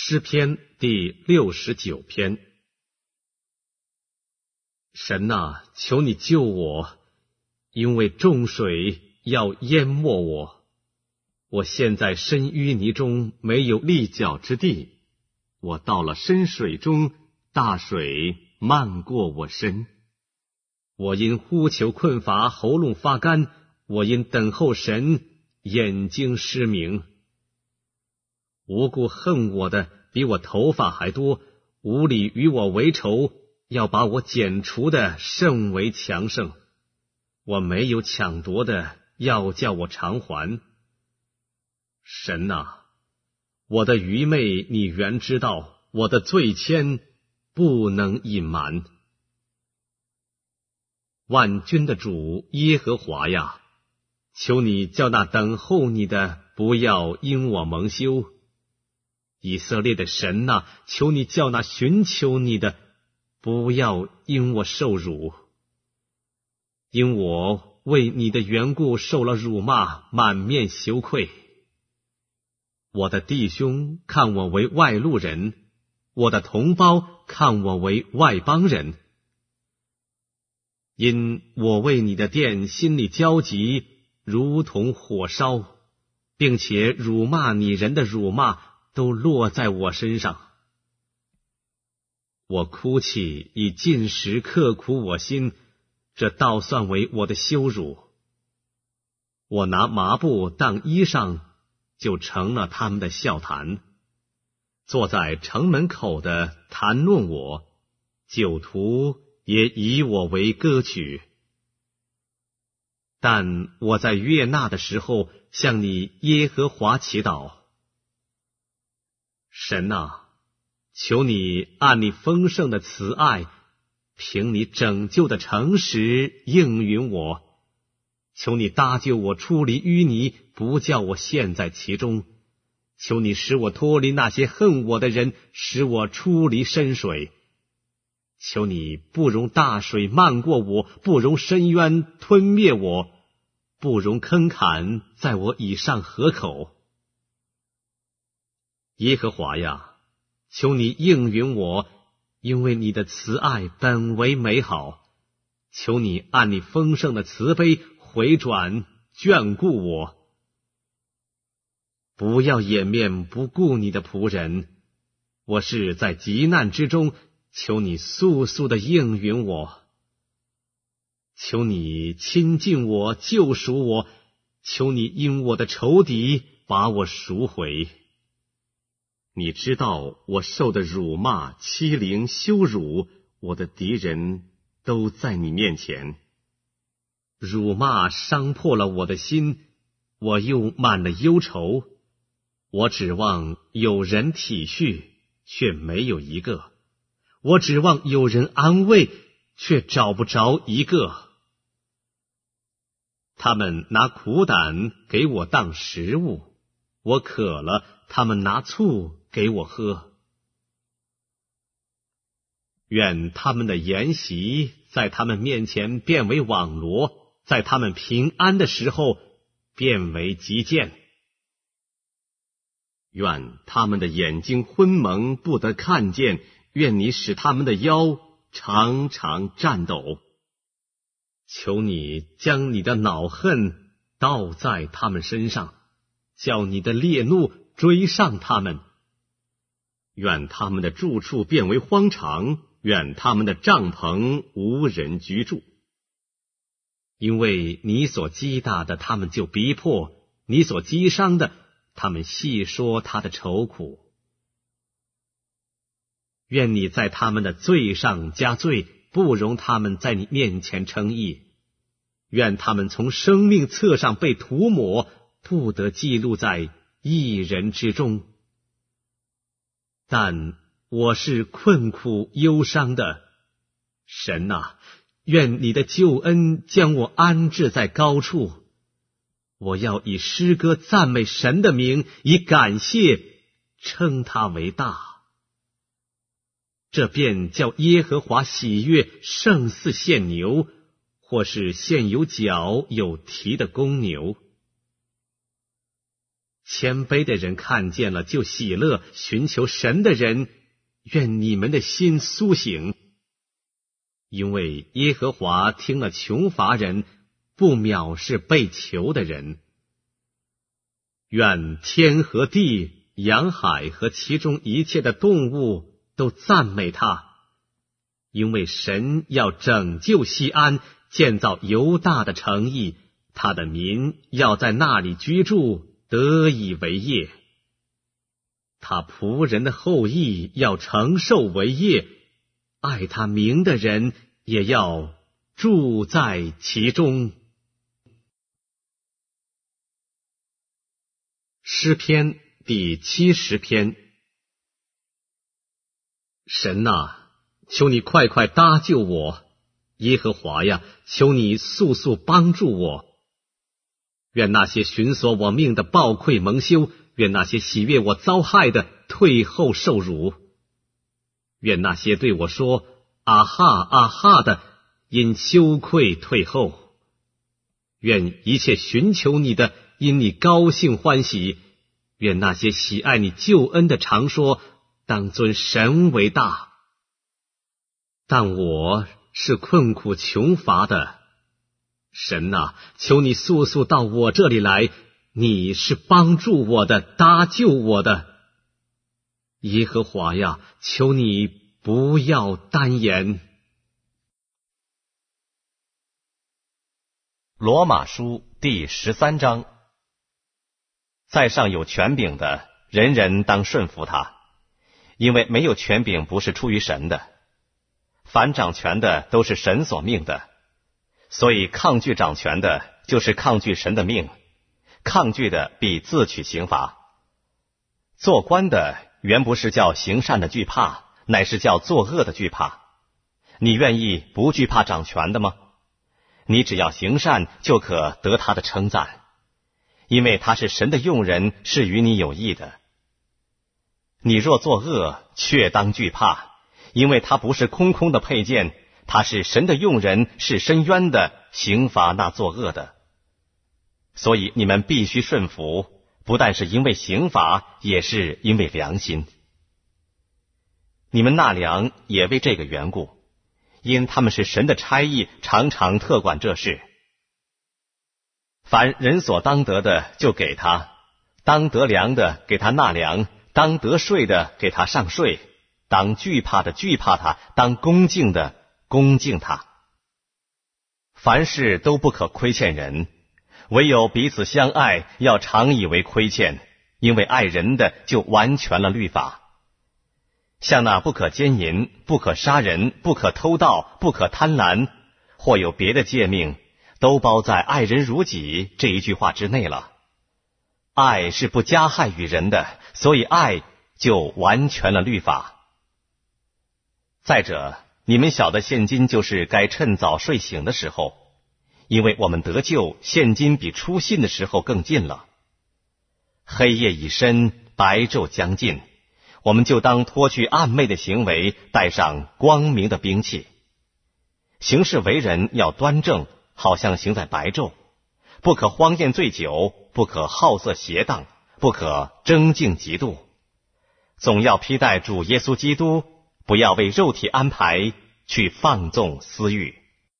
诗篇第69篇。神啊，求你救我，因为众水要淹没我。我现在身淤泥中，没有立脚之地。我到了深水中，大水漫过我身。我因呼求困乏，喉咙发干；我因等候神，眼睛失明。无故恨我的比我头发还多，无理与我为仇，要把我剪除的甚为强盛。我没有抢夺的，要叫我偿还。神啊，我的愚昧你原知道，我的罪愆不能隐瞒。万军的主耶和华呀，求你叫那等候你的不要因我蒙羞。以色列的神啊，求你叫那寻求你的不要因我受辱。因我为你的缘故受了辱骂，满面羞愧。我的弟兄看我为外路人，我的同胞看我为外邦人。因我为你的殿心里焦急，如同火烧，并且辱骂你人的辱骂都落在我身上。我哭泣以进食刻苦我心，这倒算为我的羞辱。我拿麻布当衣裳，就成了他们的笑谈。坐在城门口的谈论我，酒徒也以我为歌曲。但我在悦纳的时候，向你耶和华祈祷。神啊，求你按你丰盛的慈爱，凭你拯救的诚实应允我。求你搭救我出离淤泥，不叫我陷在其中。求你使我脱离那些恨我的人，使我出离深水。求你不容大水漫过我，不容深渊吞灭我，不容坑坎在我以上河口。耶和华呀，求你应允我，因为你的慈爱本为美好。求你按你丰盛的慈悲回转眷顾我。不要掩面不顾你的仆人，我是在急难之中，求你速速的应允我。求你亲近我，救赎我，求你因我的仇敌把我赎回。你知道我受的辱骂、欺凌、羞辱，我的敌人都在你面前。辱骂伤破了我的心，我又满了忧愁。我指望有人体恤，却没有一个；我指望有人安慰，却找不着一个。他们拿苦胆给我当食物，我渴了，他们拿醋给我喝。愿他们的筵席在他们面前变为网罗，在他们平安的时候变为急见。愿他们的眼睛昏蒙，不得看见，愿你使他们的腰常常颤抖。求你将你的恼恨倒在他们身上，叫你的烈怒追上他们。愿他们的住处变为荒场，愿他们的帐篷无人居住。因为你所击打的，他们就逼迫；你所击伤的，他们细说他的愁苦。愿你在他们的罪上加罪，不容他们在你面前称义。愿他们从生命册上被涂抹，不得记录在义人之中。但我是困苦忧伤的，神啊，愿你的救恩将我安置在高处。我要以诗歌赞美神的名，以感谢称他为大。这便叫耶和华喜悦，胜似献牛，或是献有角有蹄的公牛。 谦卑的人看见了就喜乐，寻求神的人，愿你们的心苏醒。因为耶和华听了穷乏人，不藐视被囚的人。愿天和地、洋海和其中一切的动物都赞美他，因为神要拯救西安，建造犹大的城邑，他的民要在那里居住，得以为业。他仆人的后裔要承受为业，爱他名的人也要住在其中。诗篇第70篇。神哪，求你快快搭救我，耶和华呀，求你速速帮助我。愿那些寻索我命的暴愧蒙羞，愿那些喜悦我遭害的退后受辱。愿那些对我说啊哈啊哈的因羞愧退后。愿一切寻求你的因你高兴欢喜。愿那些喜爱你救恩的常说，当尊神为大。但我是困苦穷乏的，神啊，求你速速到我这里来，你是帮助我的，搭救我的。耶和华呀，求你不要单言。 罗马书第13章。在上有权柄的，人人当顺服他，因为没有权柄不是出于神的。凡掌权的都是神所命的，所以抗拒掌权的，就是抗拒神的命，抗拒的必自取刑罚。做官的原不是叫行善的惧怕，乃是叫作恶的惧怕。你愿意不惧怕掌权的吗？你只要行善，就可得他的称赞，因为他是神的用人，是与你有益的。你若作恶，却当惧怕，因为他不是空空的佩剑，他是神的用人，是深渊的，刑罚那作恶的。所以你们必须顺服，不但是因为刑罚，也是因为良心。你们纳粮也为这个缘故，因他们是神的差役，常常特管这事。凡人所当得的就给他，当得粮的给他纳粮，当得税的给他上税，当惧怕的惧怕他，当恭敬的恭敬他。凡事都不可亏欠人，唯有彼此相爱，要常以为亏欠，因为爱人的就完全了律法。像那不可奸淫，不可杀人，不可偷盗，不可贪婪，或有别的诫命，都包在爱人如己这一句话之内了。爱是不加害于人的，所以爱就完全了律法。再者，你们晓得现今就是该趁早睡醒的时候，因为我们得救，现今比初信的时候更近了。黑夜已深，白昼将近，我们就当脱去暗昧的行为，带上光明的兵器。行事为人要端正，好像行在白昼，不可荒宴醉酒，不可好色邪荡，不可争竞嫉妒，总要披戴主耶稣基督，不要为肉体安排去放纵私欲。